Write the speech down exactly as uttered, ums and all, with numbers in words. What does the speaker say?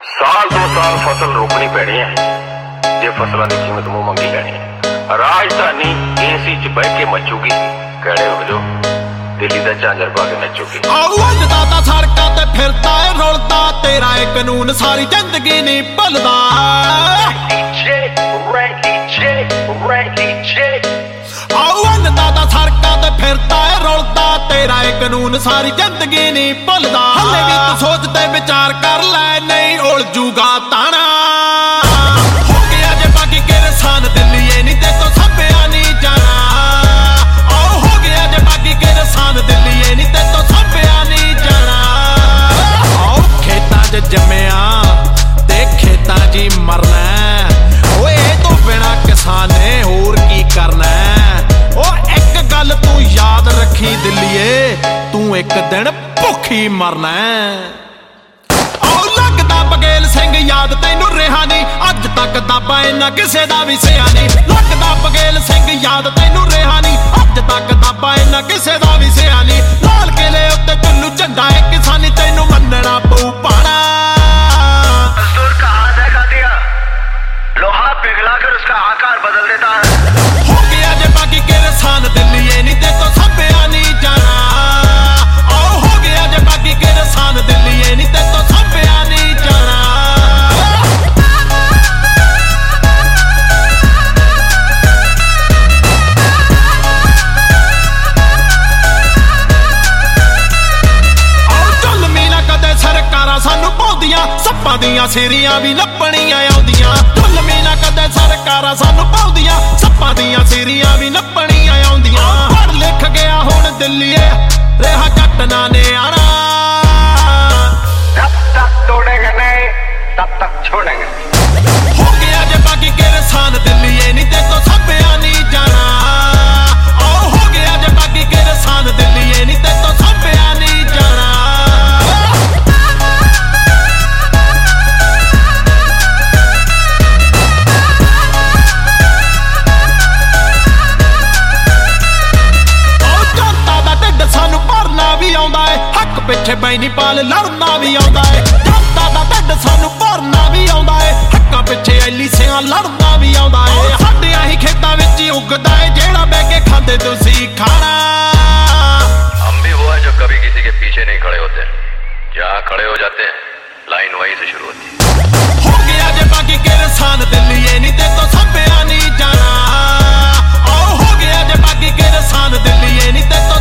साल दो साल फसल रोकनी पैनी है जे फसलों की कीमत मुंह मंगी लैनी है। राजधानी एसी च बह के मचूगी, कड़े हो जो दिल्ली का झांझर पा के नचूगी। दादा सड़कों ते फिरदा है रुलदा, तेरा एक कानून सारी जिंदगी नहीं भुलदा। दादा सड़कों ते फिरदा है रुलदा, तेरा एक कानून सारी जिंदगी नहीं भुलदा। हले भी तू सोचते विचार कर ले, नहीं उलझूगा ताना। हो गया जे बाकी किसान दिल्ली नहीं ते तो सभ्या नहीं जाना। आओ हो गया जे बाकी किसान दिल्ली नहीं ते तो सभ्या नहीं जाना। आओ खेतां च जम्मिया ते खेतां च ही मरना। ओए तो बिना किसान ने होर की करना। ओ एक गल तू याद रखी दिल्लीए, तू एक दिन भुखी मरना। लगदा बघेल सिंह याद तैनू रिहा नहीं, अज तक दाबा इन्ना किसे दा भी सिया नहीं। लगदा बघेल सिंह याद तैनू रिहा नहीं, अज तक दाबा इन्ना किसे दा भी सिया नहीं। लाल किले उत्ते चुल्लू झंडा है किसानी, तैनू मनना पऊ पाना। मजदूर का हाथ है दिया, लोहा पिघला कर उसका आकार बदल देता है। हो गया जे बाकी किसान दिल्ली नहीं ते तो सभ्या नहीं जाना। आओ हो गया जे बाकी किसान दिल्ली नहीं ते तो सभ्या नहीं जाना। सानू पाउंदियां सप्पां दियां सीरियां भी नप्पणियां आउंदियां। ढुलमी ना कदे सरकारां सानू पाउंदियां सप्पां दियां सीरियां भी नप्पणियां आउंदियां। पढ़ लिख गया हुण दिल्लीए, रेहा जट ना नियाणा। जब तक तोड़ेंगे नहीं तब तक छोड़ेंगे। हो गया जे बाकी किसान दिल्लीए नहीं ते तो सभ्या नहीं जाना। आओ हो गया जे बाकी किसान दिल्लीए नहीं ते तो सभ्या नहीं जाना। हक पिछे बैनी पाल लड़ना भी आउंदा है। जनता दा ढिड सानू भरना भी आउंदा है, हक्कां पिछे एलीसियां लड़ना भी आउंदा है। साडियां ही खेतां विच ही उगदा है जेड़ा बह के खांदे तुसीं खाना। हम भी वो है जो कभी किसी के पीछे नहीं खड़े होते, जहाँ खड़े हो जाते हैं लाइन वहीं से शुरू होती है। हो गया जे बाकी किसान दिल्ली नहीं ते तो सभ्या नहीं जाना। आओ हो गया जे बाकी किसान दिल्ली नहीं ते तो